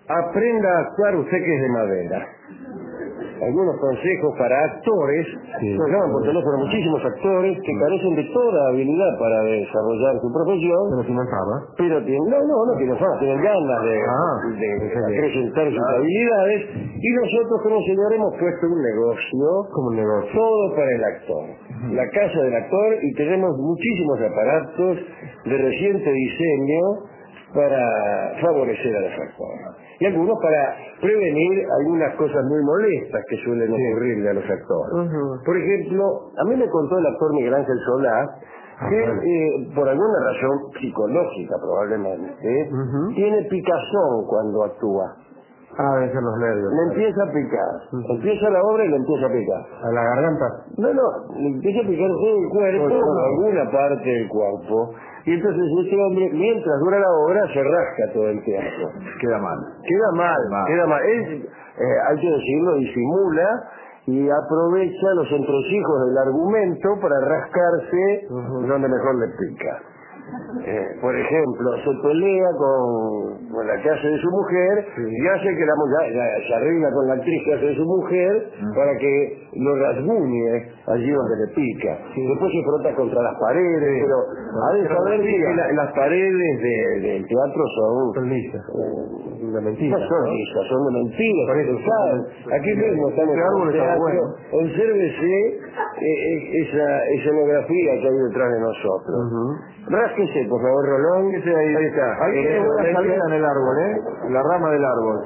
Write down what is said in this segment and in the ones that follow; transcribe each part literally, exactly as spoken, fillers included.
aprenda a actuar usted que es de madera. Algunos consejos para actores, sí, nos llaman por teléfono muchísimos actores que sí. carecen de toda habilidad para desarrollar su profesión. Pero si no fama. Pero tienen, no, no, no tienen fama, tienen ganas de, ah, de, de acrecentar sus ah. habilidades. Y nosotros como señor hemos puesto un negocio, como un negocio, todo para el actor. Uh-huh. La casa del actor, y tenemos muchísimos aparatos de reciente diseño para favorecer a los actores. Y algunos para prevenir algunas cosas muy molestas que suelen sí. ocurrirle a los actores. Uh-huh. Por ejemplo, a mí me contó el actor Miguel Ángel Solá que eh, por alguna razón psicológica probablemente uh-huh. tiene picazón cuando actúa. Ah, deben ser los nervios. Le empieza a picar. Uh-huh. Empieza la obra y le empieza a picar. ¿A la garganta? No, no, le empieza a picar todo el cuerpo, oh, oh, oh. alguna parte del cuerpo. Y entonces este hombre, mientras dura la obra, se rasca todo el tiempo. Queda mal. Queda mal, mal. queda mal. Es, eh, hay que decirlo, disimula y aprovecha los entresijos del argumento para rascarse uh-huh. donde mejor le pica. Eh, por ejemplo, se pelea con, con la que hace de su mujer sí. y hace que la mujer se arregla con la actriz que hace de su mujer uh-huh. para que lo rasguñe allí donde le pica. Sí. Después se frota contra las paredes, sí. pero ha de saber que la, las paredes de, del teatro son... Son lisas. Eh, de mentira. No son lisas, son de mentiras. Por eso, ¿sabes? Aquí mismo estamos en el teatro. Bueno. Obsérvese eh, esa escenografía que hay detrás de nosotros. Uh-huh. Rásquese, por favor, Rolón. Ahí, ahí está. Ahí tiene buena salida en el árbol, ¿eh? La rama del árbol.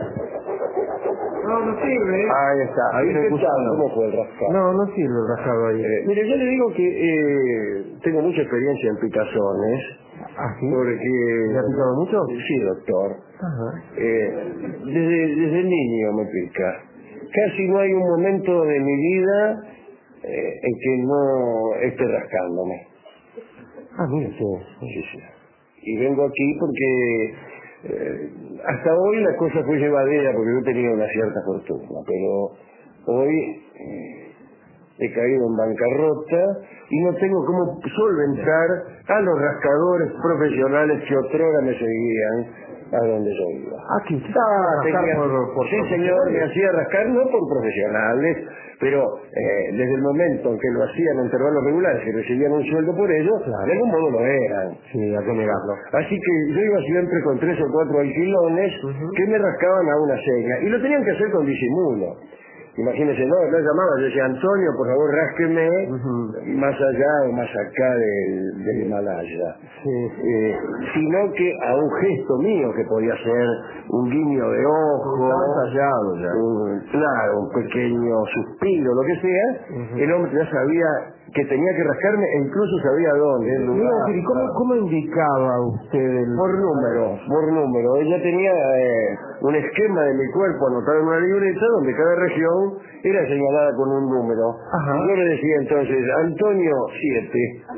No, no sirve. Ahí está. Ahí ¿Qué tal? ¿Cómo fue el rascado? No, no sirve el rascado ahí. Eh, mire, yo le digo que eh, tengo mucha experiencia en picazones. ¿Ah, sí? Porque... ¿Le ha picado mucho? Sí, doctor. Ajá. Eh, desde, desde niño me pica. Casi no hay un momento de mi vida eh, en que no esté rascándome. Ah, mire, sí. Sí, sí. Y vengo aquí porque eh, hasta hoy la cosa fue llevadera porque yo tenía una cierta fortuna, pero hoy eh, he caído en bancarrota y no tengo cómo solventar a los rascadores profesionales que otrora me seguían a donde yo iba. Ah, que usted estaba Tenía, por, por sí, señor, me hacía rascar no por profesionales, pero eh, desde el momento en que lo hacían en intervalos regulares y recibían un sueldo por ello, claro. de algún modo lo eran. Sí, hay que negarlo. Así que yo iba siempre con tres o cuatro alquilones uh-huh. que me rascaban a una seña, y lo tenían que hacer con disimulo. Imagínese, no, no llamaba, yo decía, Antonio, por favor, rásqueme uh-huh. más allá o más acá del, del Himalaya. Sí. Eh, sino que a un gesto mío, que podía ser un guiño de ojo, ensayado ya. Un, claro, un pequeño suspiro, lo que sea, uh-huh. el hombre ya sabía que tenía que rascarme e incluso sabía dónde. El lugar. ¿Y cómo, cómo indicaba usted el... Por número, por número. Ella tenía eh, un esquema de mi cuerpo anotado en una libreta donde cada región era señalada con un número. Ajá. Yo le decía entonces, Antonio siete.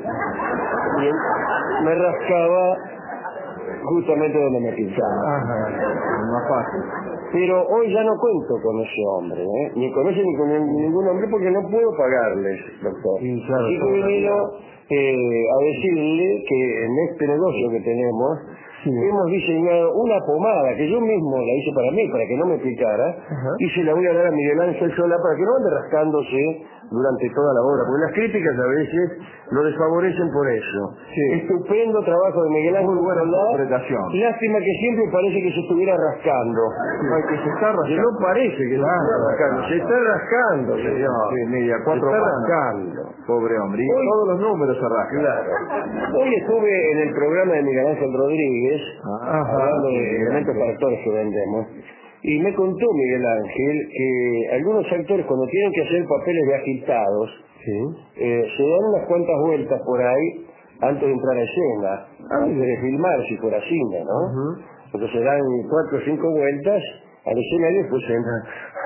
Y él me rascaba justamente donde me pinchaba. Ajá, más fácil. Pero hoy ya no cuento con ese hombre, ¿eh? Ni con ese ni con ningún hombre porque no puedo pagarles, doctor. Sí, claro. Así que he venido eh, a decirle que en este negocio que tenemos sí. hemos diseñado una pomada que yo mismo la hice para mí, para que no me picara, ajá. y se la voy a dar a Miguel Ángel Solá para que no ande rascándose durante toda la obra, porque las críticas a veces lo desfavorecen por eso. Sí. Estupendo trabajo de Miguel Ángel Solá. Lástima que siempre parece que se estuviera rascando. Sí. Ay, que se está rascando. No parece que claro, se está rascando, se está rascando, señor. Sí, media, cuatro se está manos. rascando. Pobre hombre, y hoy, todos los números se rascan. Claro. Hoy estuve en el programa de Miguel Ángel Rodríguez, Ajá, hablando de elementos para actores que vendemos, y me contó Miguel Ángel que algunos actores cuando tienen que hacer papeles de agitados, sí. eh, se dan unas cuantas vueltas por ahí antes de entrar a escena, antes de filmar si fuera cine, ¿no? Uh-huh. Entonces se dan cuatro o cinco vueltas al escenario y después entran.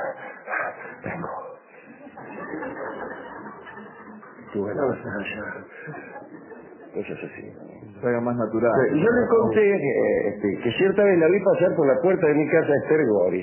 Vengo. Tú bueno, cosas así. Salga más natural. Sí, yo le conté que, este, que cierta vez la vi pasar por la puerta de mi casa a Esther Goris.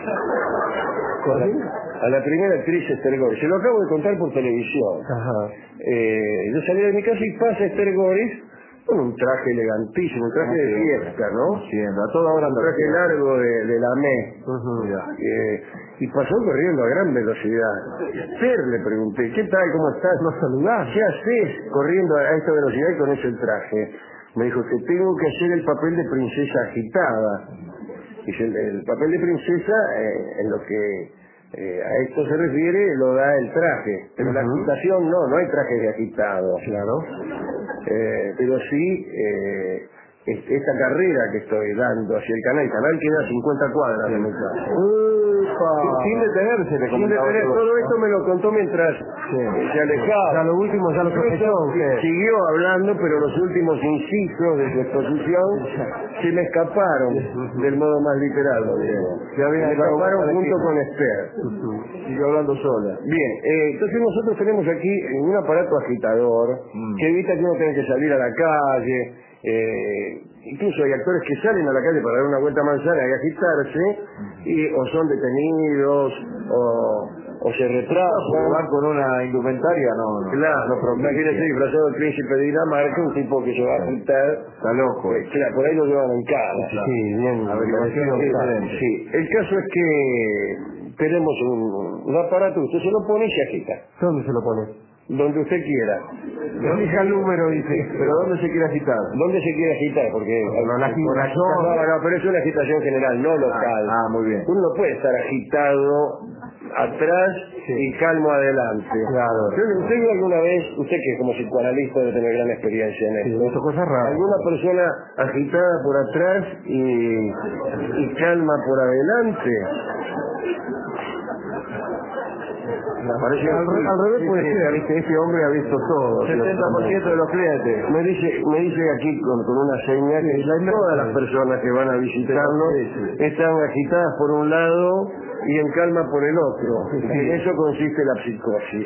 A la primera actriz Esther Goris. Se lo acabo de contar por televisión. Ajá. Eh, yo salí de mi casa y pasa Esther Goris con un traje elegantísimo, un traje de fiesta, ¿no? Siendo, a toda hora Un traje largo de, de lamé. Uh-huh. eh, y pasó corriendo a gran velocidad. Esther, le pregunté, ¿qué tal? ¿Cómo estás? ¿No saludás? ¿Qué haces corriendo a esta velocidad y con ese traje? Me dijo que tengo que hacer el papel de princesa agitada. Dice, el, el papel de princesa, eh, en lo que eh, a esto se refiere, lo da el traje. Pero uh-huh. la agitación no, no hay traje de agitado. Claro. Eh, pero sí, eh, esta carrera que estoy dando hacia el canal, el canal queda a cincuenta cuadras de mi casa. Sin detenerse, le Sin detener, todo, todo esto me lo contó mientras sí. eh, se alejaba. Ya lo último, ya lo sospechó. Siguió hablando, pero los últimos incisos de su exposición se me escaparon del modo más literal. Se me escaparon junto con Esther. Siguió hablando sola. Bien, eh, entonces nosotros tenemos aquí un aparato agitador mm. que evita que uno tenga que salir a la calle. Eh, incluso hay actores que salen a la calle para dar una vuelta a manzana y agitarse y o son detenidos o, o se retrasan. Van con una indumentaria, no, no. Claro, no, imagínese disfrazado del príncipe de Dinamarca, un tipo que se va a agitar. Está loco. Pues, claro, por ahí lo llevan en cara. Claro. Sí, bien. Averiguación diferente. Sí, el caso es que tenemos un, un aparato, usted se lo pone y se agita. ¿Dónde se lo pone? Donde usted quiera. Elija el número, dice. Pero ¿dónde se quiere agitar? ¿Dónde se quiere agitar? Porque no, la agitación... no, no, pero es una agitación general, no local. Ah, ah, muy bien. Uno no puede estar agitado atrás sí. y calmo adelante. Claro. ¿Usted vio alguna vez, usted que es como psicoanalista debe tener gran experiencia en esto, sí, cosas raras. alguna persona agitada por atrás y, y calma por adelante? Parece, al, re, al revés puede ser, ¿viste? Este hombre ha visto todo. setenta por ciento de los clientes. Me dice, me dice aquí con, con una seña que sí, todas las personas que van a visitarnos sí, sí. están agitadas por un lado y en calma por el otro. Sí. En eso consiste la psicosis.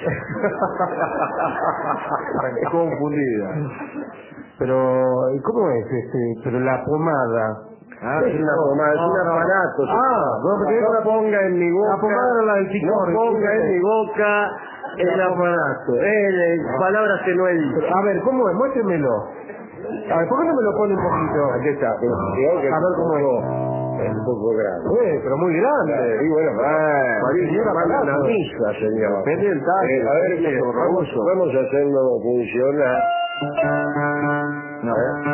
Es confundida. Pero, ¿cómo es este? Pero la pomada... Ah, es una pomada, es un aparato. Ah, no, no ponga en mi boca. La pomada la del picor. No ponga en mi boca el aparato. Eh, palabras que no he dicho. A ver, ¿cómo es? Muéstremelo. A ver, ¿por qué no me lo pone un poquito? Aquí está. Pero, que a ver cómo es. Es un poco grande. Eh, pero muy grande. Y bueno, parece una misa, señor. Depende del talle. Eh, a ver, mire, vamos, vamos a hacerlo funcionar. No.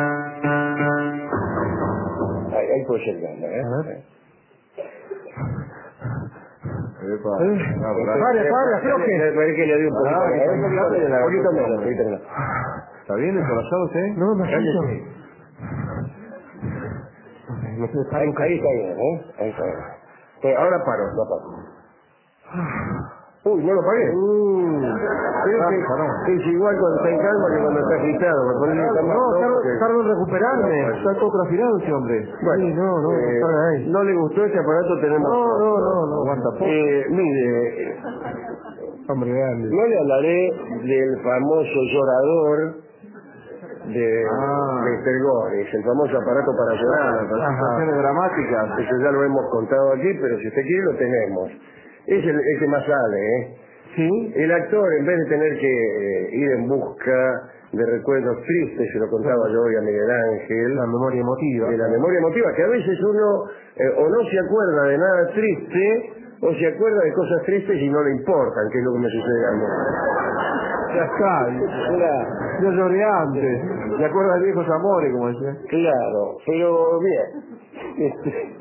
Ahí, ahí puede ser grande, ¿eh? Pare, pare, creo que... Me parece que le dio un poquito. Ah, un poquito menos, un poquito menos. ¿Está bien el corazón usted? No, me siento. Ahí, ahí está bien, ¿eh? Ahí está bien. Pero ahora paro, no paro. Uy, no lo pagué. Uh, ah, es, es igual cuando está en calma que cuando está agitado. Me pone no, tardo, porque... tardo en recuperarme. No, está todo trasfilado ese hombre. Bueno, sí, no, no, eh, ahí. ¿no le gustó este aparato? Tenemos... No, no, no, no, aguanta poco. Eh, mire, hombre, grande. No le hablaré del famoso llorador de, ah. de Tergores, el famoso aparato para llorar. Las canciones dramáticas. Eso ya lo hemos contado aquí, pero si usted quiere lo tenemos. Es el, el que más sale, ¿eh? Sí. El actor, en vez de tener que eh, ir en busca de recuerdos tristes, se lo contaba yo hoy a Miguel Ángel. La memoria emotiva. De la memoria emotiva, que a veces uno eh, o no se acuerda de nada triste, o se acuerda de cosas tristes y no le importan, que es lo que me sucede a mí. Ya está. Claro. Yo lloré antes. ¿Se acuerda de viejos amores, como decía? Claro, pero bien. Este...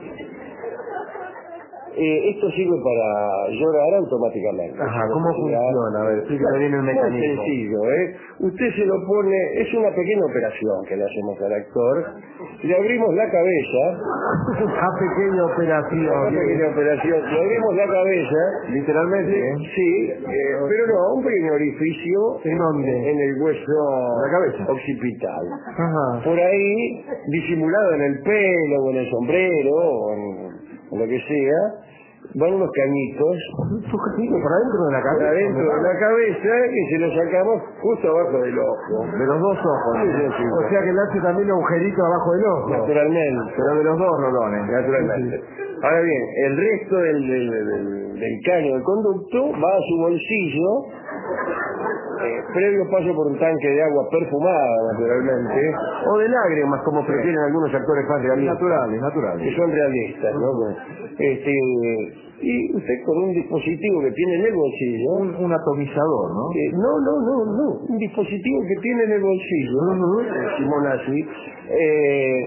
Eh, esto sirve para llorar automáticamente. Ajá, ¿cómo funciona? A ver, explícame bien el mecanismo. Muy sencillo, ¿eh? Usted se lo pone, es una pequeña operación que le hacemos al actor. Le abrimos la cabeza. Una pequeña operación. Una pequeña operación. Le abrimos la cabeza. Literalmente, ¿eh? Sí, eh, pero no, un pequeño orificio. ¿En dónde? En el hueso la cabeza occipital. Ajá. Por ahí, disimulado en el pelo, o en el sombrero, o en, en lo que sea, van unos cañitos por adentro de la cabeza, por adentro de la cabeza y se los sacamos justo abajo del ojo, de los dos ojos. Sí, sí, sí. O sea que le hace también un agujerito abajo del ojo, naturalmente, pero de los dos rolones, naturalmente. Sí, sí. Ahora bien, el resto del, del, del, del caño del conducto va a su bolsillo eh, previo paso por un tanque de agua perfumada, naturalmente, o de lágrimas, como prefieren algunos actores más realistas. Naturales, naturales. Que son realistas, ¿no? Este, y usted con un dispositivo que tiene en el bolsillo... Un, un atomizador, ¿no? Eh, no, no, no, no. Un dispositivo que tiene en el bolsillo, uh-huh. Simonazzi, eh,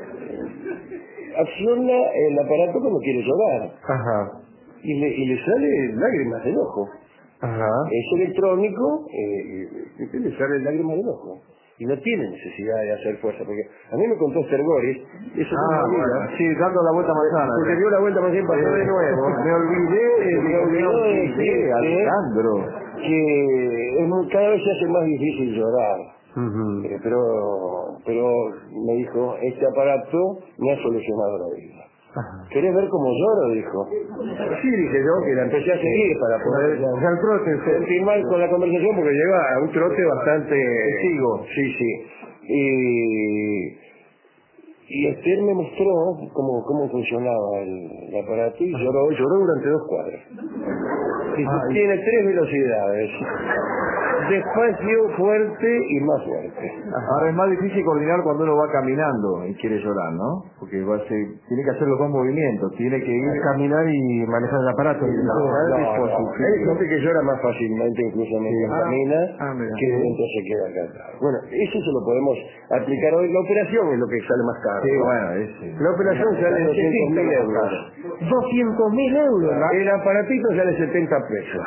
acciona el aparato cuando quiere llorar. Ajá. Y le, y le sale lágrimas del ojo. Ajá. Es electrónico, eh, y le sale lágrimas del ojo. Y no tiene necesidad de hacer fuerza, porque a mí me contó Sergoris, eso ah, es bueno, sí, dando la vuelta manzana. porque dio la vuelta manzana y pasó de nuevo. Me olvidé, me olvidó de decir, Alejandro, que es muy, cada vez se hace más difícil llorar. Uh-huh. Eh, pero, pero me dijo, este aparato me ha solucionado la vida. Ajá. ¿Querés ver cómo lloro? Dijo. Sí, dije yo, que la empecé a seguir para poder Ya, ya el trote, continuar con la conversación, porque lleva a un trote bastante... Sigo. Sí, sí. Y, y Esther me mostró cómo, cómo funcionaba el, el aparato y lloró, lloró durante dos cuadras. Y ah, tiene tres velocidades. Despacio, fuerte y más fuerte. Ahora es más difícil coordinar cuando uno va caminando y quiere llorar, ¿no? Porque va a ser, tiene que hacer los dos movimientos, tiene que ir a caminar y manejar el aparato. No, no, no, no. Hay gente que llora más fácilmente incluso mientras sí. camina ah, mira, que mientras se queda acá. Bueno, eso se lo podemos aplicar hoy. La operación es lo que sale más caro. Sí, ¿no? bueno, ese. La operación sale doscientos mil euros. doscientos mil euros. El aparatito sale setenta pesos.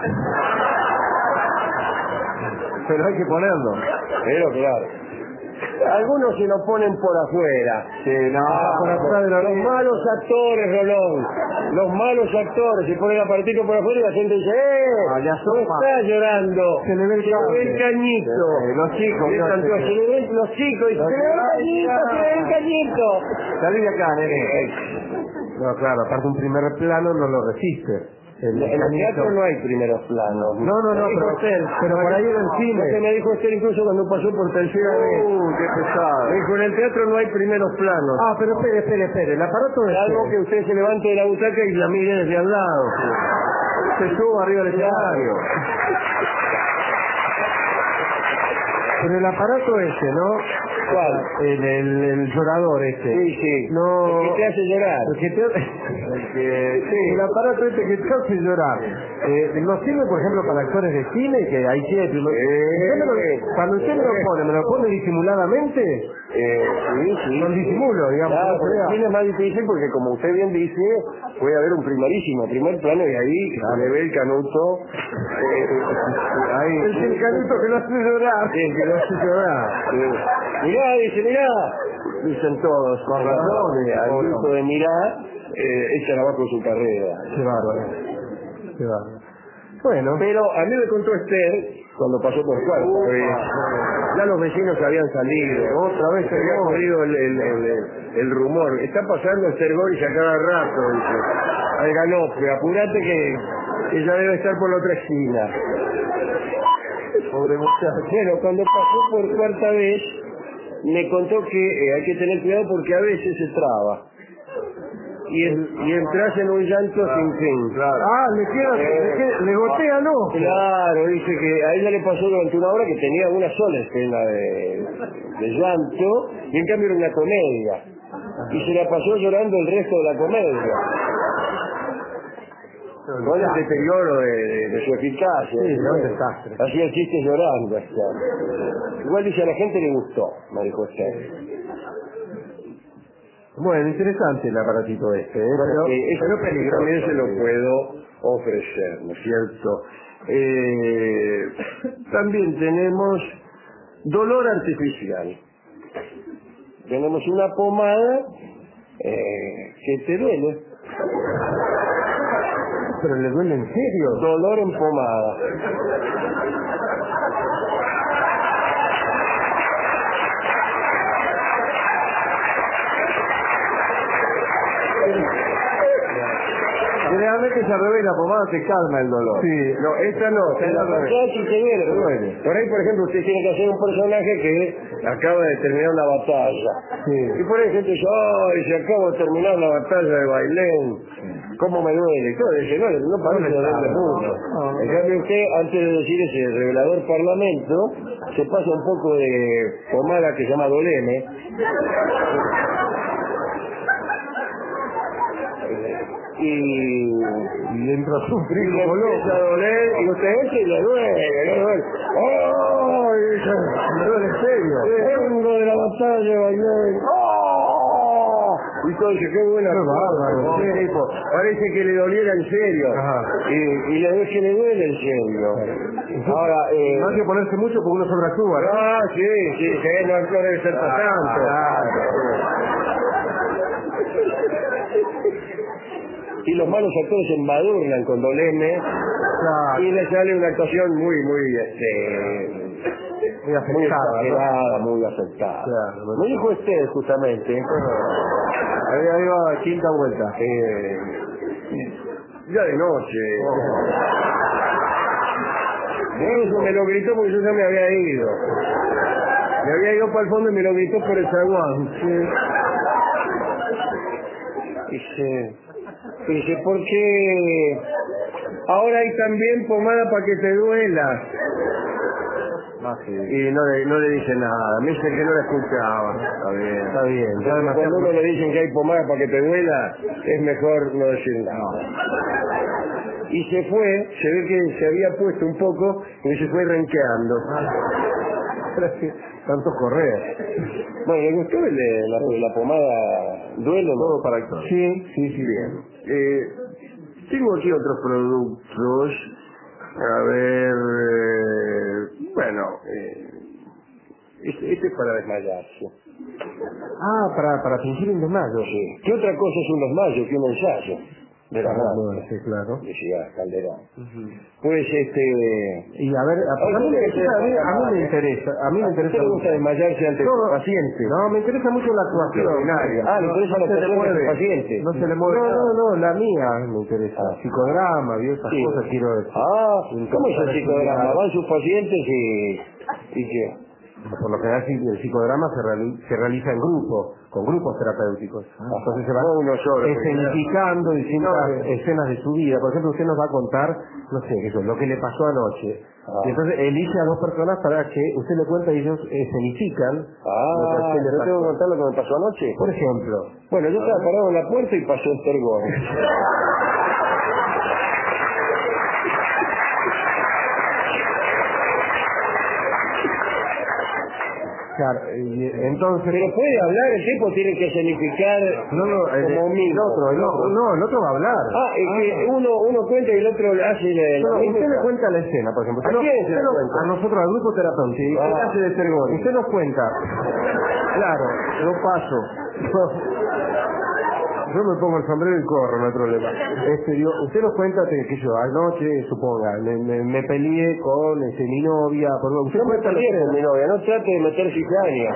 Pero hay que ponerlo. Pero claro. Algunos se lo ponen por afuera. Sí, no, ah, por afuera de la los malos actores, Rolón. Los malos actores se ponen el aparatito por afuera y la gente dice, ¡eh! Ah, ya no está llorando. Se le ve el, se le ve el cañito. Eh, los chicos. Se, No, se, se, se le ven los chicos y se le ve el cañito, se le ve el cañito. Salí de acá, nene. Eh, No, claro, aparte un primer plano no lo resiste. El en el teatro no hay primeros planos. No, no, no, pero, Esther, pero por ahí en el cine. Lo que me dijo Esther incluso cuando pasó por tercera Uh, vez. qué pesado. Me dijo, en el teatro no hay primeros planos. Ah, pero espere, espere, espere. El aparato es algo que usted se levante de la butaca y la mire desde al lado. se suba arriba del escenario. Pero el aparato ese, ¿no? ¿Cuál? El, el, el llorador este. Sí, sí. No. El que te hace llorar. El que te el que, sí, el aparato este que te hace llorar. Eh, ¿No sirve, por ejemplo, para actores de cine? Que ahí tiene primero. Eh, cuando usted me lo pone, ¿me lo pone disimuladamente? Eh, sí, sí. Con disimulo, digamos. Claro, no porque se vea. el cine es más difícil porque, como usted bien dice, puede haber un primerísimo, primer plano y ahí Claro. se le ve el canuto. Eh, ahí, Es el canuto que lo hace llorar. Sí, que lo hace llorar. Sí. Mirá, dice, mirá. Dicen todos, con razón, eh, al grito de mirá, eh, echan abajo su carrera. Qué bárbaro. Qué bárbaro. Bueno. Pero a mí me contó Esther, cuando pasó por cuarta vez, ya los vecinos habían salido, Otra vez se había corrido el, el, el, el, el rumor. Está pasando Esther Goris a cada rato, dice, al galope, apurate que, que ya debe estar por la otra esquina. Pobre muchacho. Bueno, cuando pasó por cuarta vez, me contó que eh, hay que tener cuidado porque a veces se traba. Y, el, y entras en un llanto claro, sin fin. Claro. Ah, le queda, eh, le, queda, le gotea, ¿no? Claro, dice que a ella le pasó durante una hora que tenía una sola escena de, de llanto, y en cambio era una comedia. Y se la pasó llorando el resto de la comedia. Con el deterioro de, de, de su eficacia. Sí, ¿no? Un desastre. Hacía chistes llorando. Hasta. Igual dice, a la gente le gustó, me dijo usted. Bueno, interesante el aparatito este, ¿eh? Bueno, pero, eh, eso pero peligroso. también se lo puedo ofrecer, ¿no es cierto? Eh, también tenemos dolor artificial. Tenemos una pomada eh, que te duele. Pero le duele en serio. Dolor en pomada. Generalmente se revela la pomada, te calma el dolor. Sí, no, esta no, esta la pasada sí te duele, duele. Por ahí, por ejemplo, usted tiene que hacer un personaje que acaba de terminar una batalla. Sí. Y por ahí gente dice, ay, se acabo de terminar la batalla de Bailén, ¿cómo me duele? Y todo dice, no, no parece dolerle mucho. En cambio usted, antes de decir ese revelador parlamento, se pasa un poco de pomada que se llama Doleme. Y, y entra a sufrir y como loco. empieza a doler y usted echa y le duele, le duele. ¡Oh! Me duele en serio. Vengo de la batalla de Bailén. ¡Oh! Y todo dice, qué buena Qué cosa, bárbaro, ¿no? sí. Tipo, parece que le doliera en serio. Ajá. Y, y le ve que le duele en serio. Ahora, eh, No hay que ponerse mucho porque uno sobreactúa, ¿no? ah, sí, sí, sí, no, no debe ser para tanto. Y los malos actores se embadurnan con Doleme. Claro. Y le sale una actuación muy, muy, este, Muy afectada, muy ¿no? exagerada, muy afectada. Claro, bueno. Me dijo usted justamente, Ahí, ahí va, quinta vuelta. eh, ya de noche. Eso me lo gritó porque yo ya me había ido. Me había ido para el fondo y me lo gritó por el zaguán. Sí. Dice, dice, ¿por qué ahora hay también pomada para que te duela? Ah, sí. Y no le, no le dice nada, me dice que no la escuchaba. Está bien. Está bien. Ya demasiado- Cuando uno le dicen que hay pomada para que te duela, es mejor no decir nada. Y se fue, se ve que se había puesto un poco y se fue renqueando. Tanto correr. Bueno, ¿le gustó el, la, la pomada duelo? Todo para actor. Sí, sí, sí. Bien. Eh, tengo aquí otros productos. A ver, eh, bueno, eh, este, este es para desmayarse. Ah, para, para fingir un desmayo. Sí. ¿Qué otra cosa es un desmayo que un ensayo? De la Ah, radio. bueno, sí, claro. Decía Calderón. Pues este... Y a ver, a, a mí, me, a, mí, a mí me interesa, a mí me ¿A interesa usted le gusta mucho. desmayarse ante No, el paciente? No, me interesa mucho la actuación. Extraordinaria. Ah, le interesa la se le actuación mueve. del paciente. No se le mueve. No, no, no, la mía me interesa. Ah. Psicodrama, y esas Sí. cosas quiero decir. Ah, ¿cómo es el Para psicodrama? estudiar. Van sus pacientes y... ¿Y qué? Por lo general el psicodrama se, reali- se realiza en grupo, con grupos terapéuticos. Entonces se va No uno solo. escenificando distintas No, escenas de su vida. Por ejemplo, usted nos va a contar, no sé, qué sé yo, lo que le pasó anoche. Ah. Y entonces elige a dos personas para que usted le cuente y ellos escenifican lo que a Ah, usted le ¿yo tengo que pasó. contar lo que me pasó anoche? Por ejemplo, Bueno, yo estaba parado en la puerta y pasó Esther Gómez. claro, y, entonces... Pero puede hablar, el tipo tiene que escenificar No, no, el, como el mismo. otro, el otro, no, el otro va a hablar. Ah, es que uno, uno cuenta y el otro hace la, No, la no, misma- usted le cuenta la escena, por ejemplo. ¿A Usted no- quién se usted la no- cuenta? A nosotros, al grupo terapéutico. Ah. ¿Qué hace de Sergón? Usted nos cuenta. Claro, yo paso. Yo me pongo el sombrero y corro, no hay problema. Este, digo, usted nos cuenta que, que yo anoche, suponga, me, me, me peleé con este, mi novia. Por, usted No me cuenta la peleé con escena. mi novia, no trate de meter cizaña.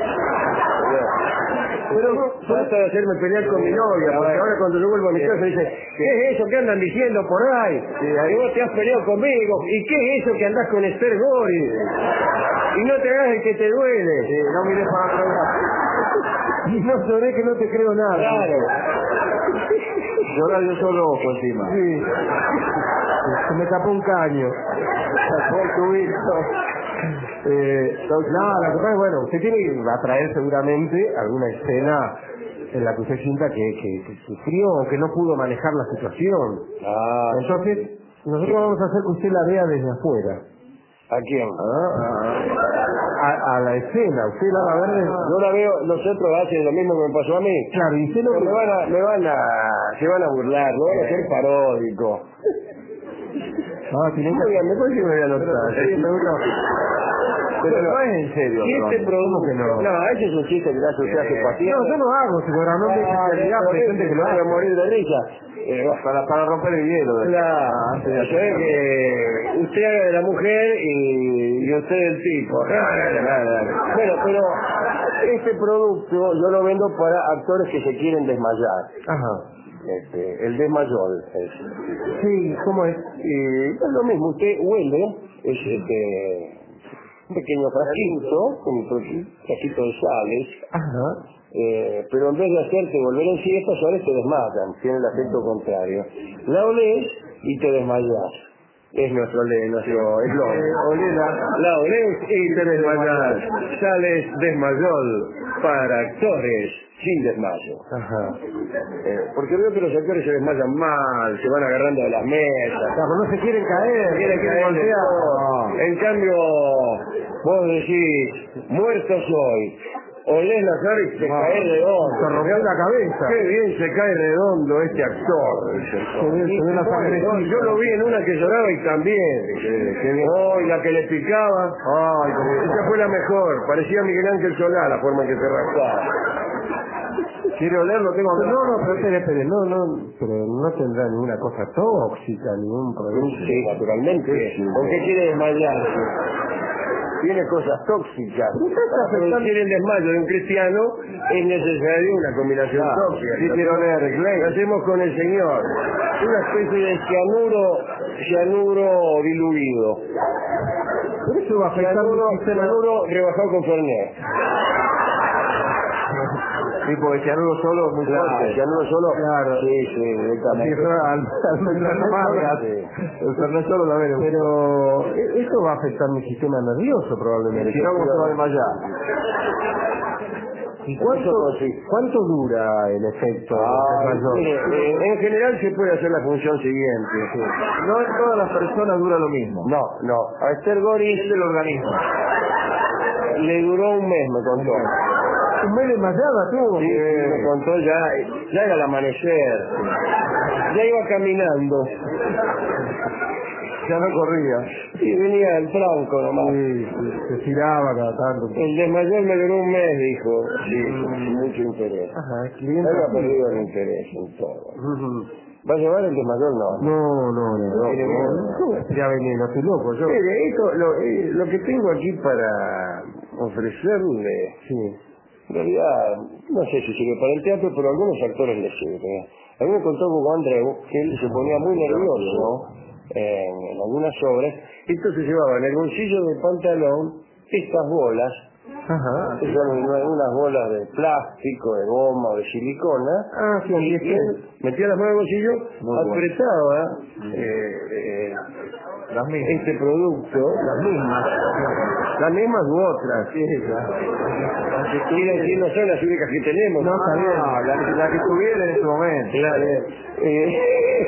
Pero trata de hacerme pelear con mi novia, porque ahora cuando yo vuelvo a mi casa dice, ¿qué es eso que andan diciendo por ahí? Que vos te has peleado conmigo, ¿y qué es eso que andás con Esther Gori? Y no te hagas el que te duele. Sí, no mires para otro lado. Y no lloré que no te creo nada. Claro. Llorar yo solo ojo encima. Sí. Se me tapó un caño. Tapó el tubito. Eh, no, la cosa es, bueno, usted tiene que atraer seguramente alguna escena en la que usted sienta que, que, que sufrió o que no pudo manejar la situación. Ah, Entonces, nosotros vamos a hacer que usted la vea desde afuera. ¿a quién? A, a la escena, usted la va a ver desde... Yo la veo, los otros hacen lo mismo que me pasó a mí. Claro, y usted lo Pero que... me van a, me van a, se van a burlar, me van a hacer paródico. Ah, tiene que... Oigan, me parece que me voy a anotar. Sí, me gusta. Pero no es en serio. Si este ¿Cómo producto, que no? no, ese es un chiste que le hace usted a su paciente. No, yo no hago, seguramente no es especialidad, pero hay gente que lo va hace. a morir de risa. Eh, Para, para romper el hielo. Claro, Ah, sí, eso es que usted haga de la mujer y, y usted del tipo. Bueno, pero este producto yo lo vendo para actores que se quieren desmayar. Ajá. Este, el desmayol es. Sí, ¿cómo es? Y es lo mismo, usted huele, es este, un pequeño frasquito, un frasquito de sales, Ajá. eh, pero en vez de hacerte volver en sí, estas sales te desmayan, tiene el efecto contrario. La olés y te desmayas. Es nuestro ley, nuestro eslogan. Eh, olela. La olés y te desmayas. Sales desmayol para actores sin desmayo. Ajá. Eh, porque veo que los actores se desmayan mal, se van agarrando de las mesas. Claro, no se quieren caer, Quieren se quieren caer de golpear. todo. No. En cambio, vos decís, muerto soy. Olés las sales y te No. cae redondo. Se rompió la cabeza. Qué bien se cae redondo este actor. dice el Se ve, se ve la Bueno, sangrecita. yo lo vi en una que lloraba y también. Oh, y la que le picaba. Ay, como... Esa fue la mejor. Parecía Miguel Ángel Solá la forma en que se raspaba. ¿Quiere olerlo? Tengo... No, no, pero espere, espere, no, no, pero no tendrá ninguna cosa tóxica, ningún problema. Sí, naturalmente. ¿Por qué quiere desmayarse? Tiene cosas tóxicas. Para producir el desmayo de un cristiano es necesario una combinación Ah, tóxica. sí quiero leer, Lo hacemos con el Señor. Una especie de cianuro, cianuro diluido. Pero eso va a afectar Cianuro, mi sistema. cianuro rebajado con Fernet. Sí, porque cianuro solo es muy Claro, fuerte. cianuro solo. Claro. Sí, sí, Sí, directamente. eso al, al Fernet amargas. El Fernet solo la veremos. Pero e- eso va a afectar mi sistema nervioso probablemente. Si no, ¿cómo se va a desmayar? ¿Y cuánto, cuánto dura el efecto Ah, desmayón? mire, eh, en general se puede hacer la función siguiente. Sí. No en todas las personas dura lo mismo. No, no. A Esther Goris Es del organismo. le duró un mes, me contó. Un mes desmayada tuvo. Sí, sí, me contó ya, ya era el amanecer. Ya iba caminando. Ya no corría. Y venía el tronco nomás. Sí, sí, se tiraba cada tanto. El desmayón me duró un mes, dijo. Sí, con mucho interés. Ajá, el cliente. Él ha perdido el interés en todo. Ujú. ¿Va a llevar el desmayón? No. No, no, no. no, Tiene no, miedo. no. Ya veneno, estoy loco yo. Mire, esto, lo, eh, lo que tengo aquí para ofrecerle, Sí. en realidad, no sé si sirve para el teatro, pero a algunos actores les sirve. A mí me contó Hugo Andreu que él se ponía muy nervioso en, en algunas obras, entonces llevaba en el bolsillo del pantalón estas bolas, Ajá. que son una- unas bolas de plástico, de goma o de silicona, Ah, sí, y así es que- él metía las manos en el bolsillo, Muy bueno. apretaba eh, eh, Las mismas. este producto, las mismas, las mismas u otras, Sí, claro. quiere decir no son las únicas que tenemos. No, está bien. Ah, La, que- la que tuviera en ese momento. Claro. Eh,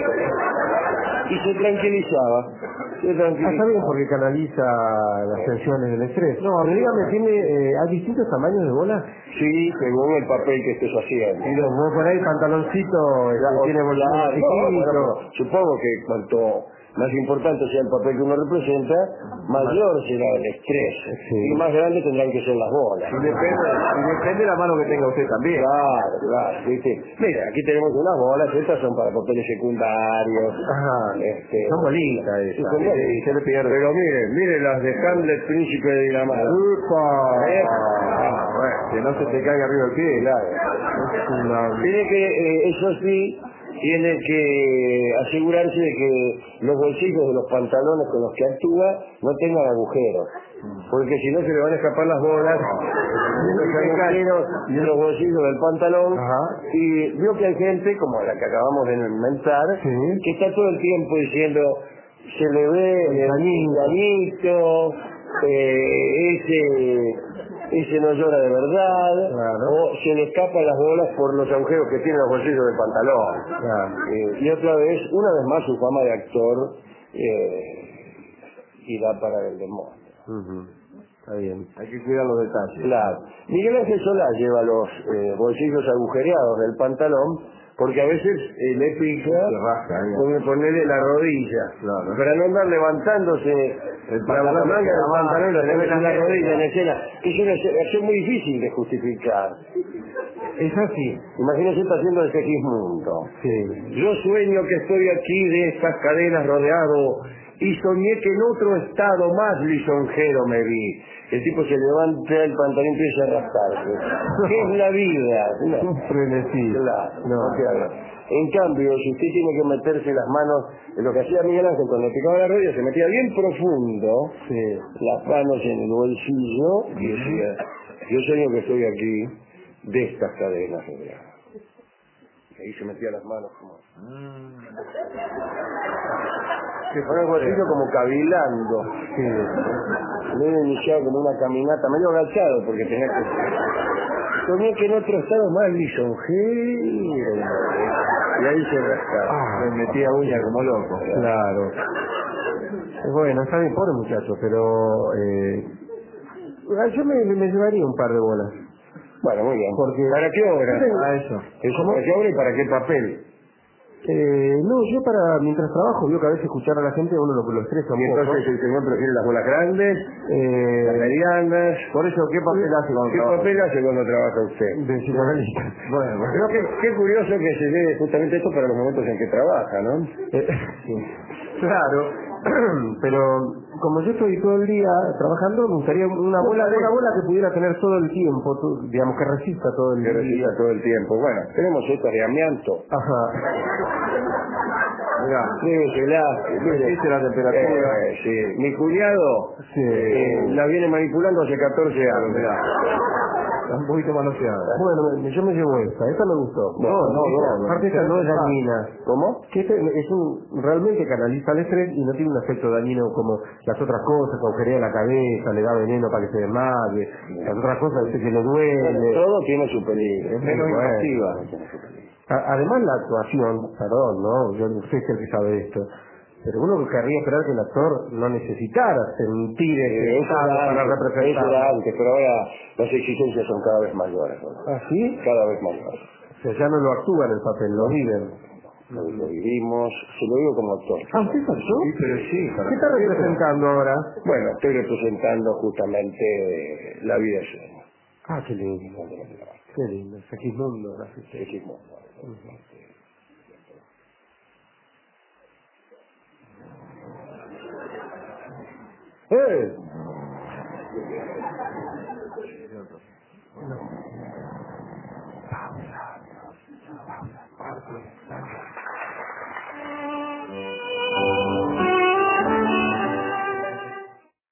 y se tranquilizaba. Se Ah, está tranquilizaba. bien porque canaliza las tensiones del estrés. No, pero dígame, ¿tiene, eh, ¿hay distintos tamaños de bolas? Sí, según el papel que estés haciendo. Y los vos por ahí, pantaloncito, este, Claro, tiene bolsillos claro, no, chiquitos. bueno, pero supongo que cuanto más importante sea el papel que uno representa, mayor será el estrés. Sí. Y más grandes tendrán que ser las bolas. Y depende, y depende de la mano que tenga usted también. Claro, claro, ¿viste? Mira, aquí tenemos unas bolas, estas son para papeles secundarios. Ajá. Este, Son bolitas sí, esas. son bolitas. Se le pierde. Pero mire, mire las de Hamlet, príncipe de Dinamarca. ¡Upa! ¿Eh? Ah, bueno, que no se te caiga arriba el pie. Claro. Es una- Tiene que, eh, eso sí, tiene que asegurarse de que los bolsillos de los pantalones con los que actúa no tengan agujeros. Porque si no se le van a escapar las bolas de los agujeros de los bolsillos del pantalón. Ajá. Y vio que hay gente, como la que acabamos de mentar, Sí. que está todo el tiempo diciendo, se le ve el engañito, eh, ese, ese no llora de verdad, Claro. o se le escapan las bolas por los agujeros que tienen los bolsillos del pantalón. Claro. Eh, y otra vez, una vez más, su fama de actor eh, irá para el demonio. Ujú. Está bien. Hay que cuidar los detalles. Claro. Miguel Ángel Solá lleva los eh, bolsillos agujereados del pantalón porque a veces eh, le pica Se rasca, ahí. con ponerle la rodilla. Claro. Para no andar levantándose El la pantalón manga que del abajo, pantalón, la se ve tenés la en la mierda. rodilla en escena. Es una acción muy difícil de justificar. Es así. Imagínese está haciendo el Segismundo. Sí. Yo sueño que estoy aquí de estas cadenas rodeado y soñé que en otro estado más lisonjero me vi. El tipo se levanta el pantalón y empieza a rascarse. ¿Qué es la vida? No. Un frenesí. Claro, No. no te hagas. En cambio, si usted tiene que meterse las manos, en lo que hacía Miguel Ángel cuando picaba la rodilla, se metía bien profundo, Sí. las manos en el bolsillo, y decía, yo sueño que estoy aquí, de estas cadenas de grano. Y ahí se metía las manos como... Se pone el bolsillo como cavilando. Sí. Me he iniciado como una caminata, medio agachado, porque tenía que... Soñé que en otro estado más lisonjero. Y ahí se rascaba. Ah, Me metía uña como loco. Claro. Bueno, está bien, pobre muchacho, pero eh, yo me, me llevaría un par de bolas. Bueno, muy bien. Porque- ¿Para qué obra? Ah, eso. ¿Eso para qué obra y para qué papel? Eh, no, yo para mientras trabajo, veo que a veces escuchar a la gente uno lo, lo estresa un Y poco. entonces el señor prefiere las bolas grandes, Eh, las medianas. por eso, ¿qué papel hace cuando ¿Qué trabaja? papel hace cuando trabaja usted? De psicoanalista. Bueno, bueno. Creo que qué curioso que se dé justamente esto para los momentos en que trabaja, ¿no? Eh, sí. Claro, pero como yo estoy todo el día trabajando, me gustaría una bola, una bola que pudiera tener todo el tiempo, tu- digamos que resista todo el Que día. resista todo el tiempo. Bueno, tenemos estas de amianto. Ajá. Mirá, llévesela. Resiste la temperatura. Eh, sí. Mi cuñado Sí. eh, la viene manipulando hace catorce años. Mirá. Está un poquito manoseada. Bueno, me- yo me llevo esta, esta me gustó. No, no, no, no. Aparte esta no es dañina. ¿Cómo? Que este es un, realmente canaliza el estrés y no tiene un efecto dañino como las otras cosas, que agujerea la cabeza, le da veneno para que se desmaye, las otras cosas dice que le duele. Todo tiene su peligro. Es menos Bueno. invasiva. A- Además la actuación, perdón, ¿no? Yo no sé si es el que sabe esto, pero uno querría esperar que el actor no necesitara sentir ese Eh, eso estado era para antes, eso era representar. antes, pero ahora las exigencias son cada vez mayores. ¿no? ¿Ah, sí? Cada vez mayores. O sea, ya no lo actúa en el papel, lo viven. Lo, lo vivimos, se lo digo como actor. Ah, ¿usted es actor? Sí, pero sí. para- ¿Qué está representando ahora? Bueno, estoy representando justamente eh, la vida de sueño. Ah, qué lindo. Qué lindo, Segismundo. gracias. Segismundo. ¡Eh! Pausa. Pausa. Pausa.